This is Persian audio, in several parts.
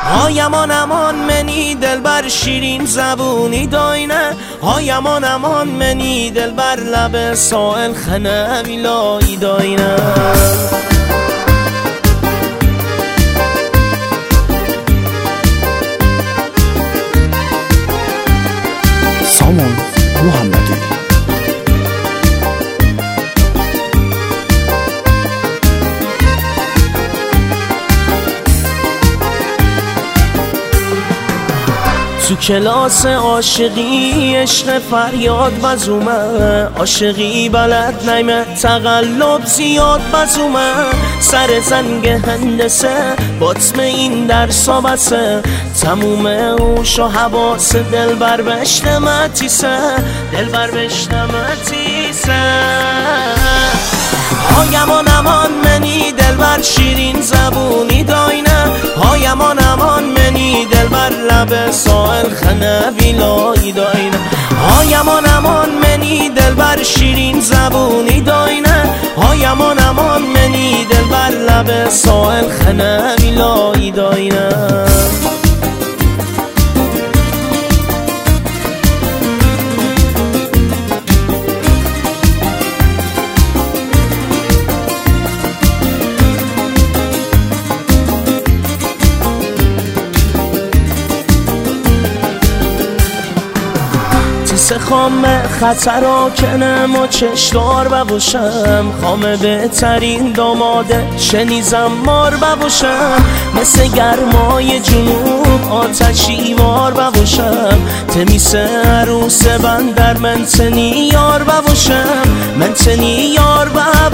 هایمان امان منی دلبر شیرین زبونی داینه هایمان امان منی دلبر لب سائل خنه ویلایی داینه سامان محمدی تو کلاس عاشقی عشق فریاد بزومه عاشقی بلد نیمه تقلب زیاد بزومه سر زنگ هندسه باطم این درسا بسه تموم اوش و حواس دلبر بشتمتیسه دلبر بشتمتیسه هایمان امان منی دلبر شیرین زبونی داینه هایمان امان منی دلبر لب سائل خنه ویلایی داینه هایمان امان منی دلبر شیرین زبونی داینه هایمان امان منی دلبر لب سائل خنه ویلایی داینه سه خام خطرا کنم و چشدار ببوشم خام بهترین داماده شنیزم مار ببوشم مثل گرمای جنوب آتشی وار ببوشم تمیس عروس بندر منتنی یار ببوشم منتنی یار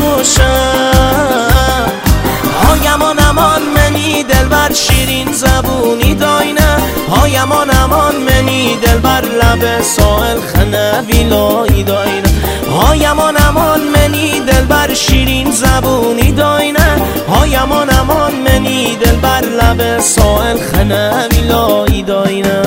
ببوشم هایمان امان منی دلبر شیرین زبونی داینه هایمان امان منی دلبر لب سائل خنه ویلایی داینه هایمان امان منی دلبر شیرین زبونی داینه هایمان امان منی دلبر لب سائل خنه ویلایی داینه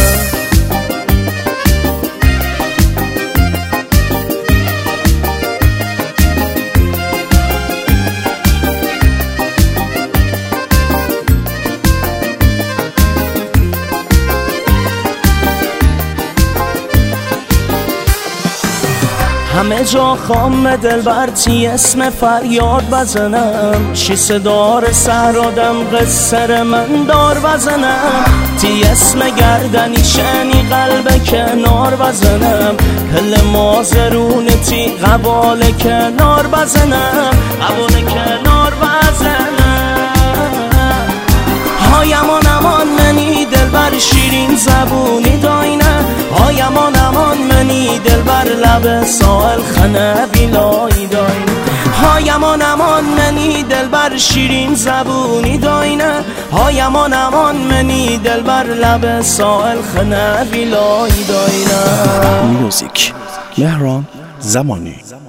همه جا خام دلبر تی اسم فریاد بزنم چی صدار سهرادم قصر من دار بزنم تی اسم گردنی شنی قلب کنار بزنم کل مازرون تی قبال کنار بزنم قبال کنار بزنم هایمان امان منی دلبر شیرین زبونی داینه هایمان امان منی دلبر لب سائل خنه ویلایی داینه هایمان امان منی دلبر شیرین زبونی داینه هایمان امان منی دلبر لب سائل خنه ویلایی داینه موزیک مهران زمانی